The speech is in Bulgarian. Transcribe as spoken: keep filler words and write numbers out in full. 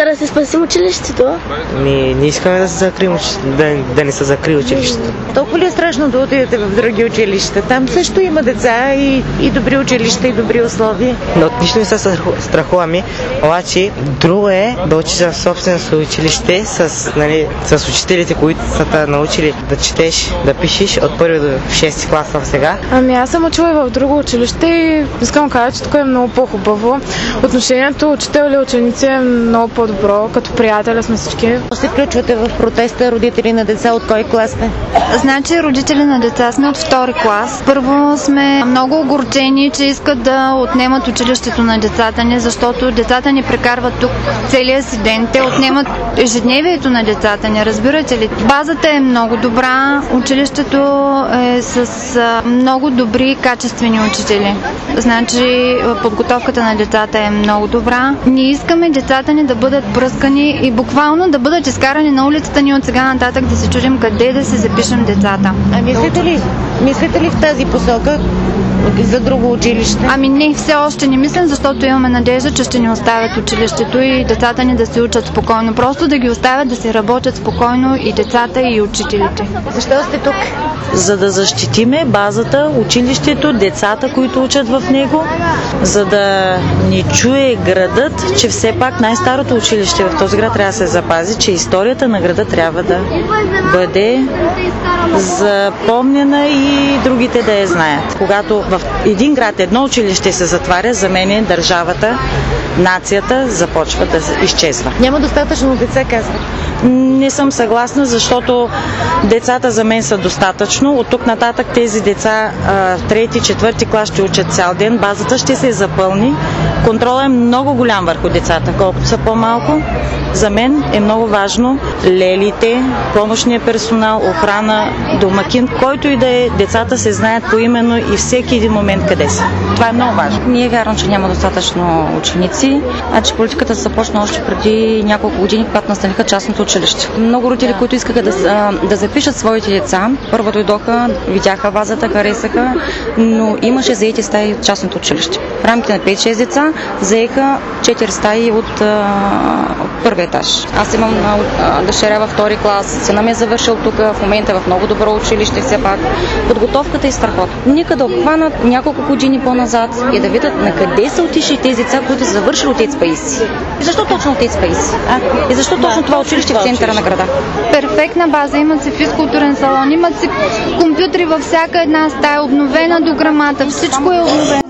За да се спаси училището? Ми, не искаме да се закрием, да, да не се закрие училището. Толкова ли е страшно да отидете в други училища? Там също има деца и, и добри училища, и добри условия. Но от нищо не се страхуваме, обаче друго е да учиш в собственото училище с, нали, с учителите, които са те научили да четеш, да пишеш от първи до шести клас в сега. Ами аз съм учила и в друго училище и искам да кажа, че тук е много по-хубаво. Отношението учител или ученици е много по-добро, като приятели сме всички. Се включвате в протеста родители на деца, от кой клас сте? Значи родители на деца сме от втори клас. Първо сме много огорчени, че искат да отнемат училището на децата ни, защото децата ни прекарват тук целия си ден. Те отнемат ежедневието на децата ни, разбирате ли? Базата е много добра, училището е с много добри качествени учители. Значи подготовката на децата е много добра. Ние искаме децата ни да бъдат бръскани и буквално да бъдат изкарани на улицата ни от сега нататък, да се чудим къде да се запишем децата. А мислите ли, мислите ли в тази посока за друго училище? Ами не, все още не мислим, защото имаме надежда, че ще ни оставят училището и децата ни да се учат спокойно. Просто да ги оставят да се работят спокойно и децата, и учителите. Защо сте тук? За да защитиме базата, училището, децата, които учат в него, за да ни чуе градът, че все пак най-старото училище в този град трябва да се запази, че историята на града трябва да бъде запомнена и другите да я знаят. Когато в един град едно училище се затваря, за мен държавата, нацията започва да изчезва. Няма достатъчно деца, казват. Не съм съгласна, защото децата за мен са достатъчно. От тук нататък тези деца в трети, четвърти клас ще учат цял ден. Базата ще се запълни. Контролът е много голям върху децата. Колкото са по-малко, за мен е много важно лелите, помощния персонал, охрана, домакин, който и да е, децата се знаят поименно и всеки един момент къде са. Това е много важно. Ние вярвам, че няма достатъчно ученици, а че политиката се започна още преди няколко години, когато настаниха частното училище. Много родители, които искаха да, да запишат своите деца, първо дойдоха, видяха базата, харесаха, но имаше заети стаи от частното училище. В рамките на пет-шест деца заеха четири стаи от, от първи етаж. Аз имам дъщеря във втори клас, сина ми е завършил тук, в момента е в много добро училище, все пак. Подготовката е страхотна. Нека да обхванат няколко години по-назад и да видят на къде са отишли тези деца, които са завършили от ЕЦ Паисий. И защо точно от ЕЦ Паисий? И защо да, точно това училище в центъра на града? Перфектна база, имат си физкултурен салон, имат си компютри във всяка една стая, обновена до грамата, всичко е обновено.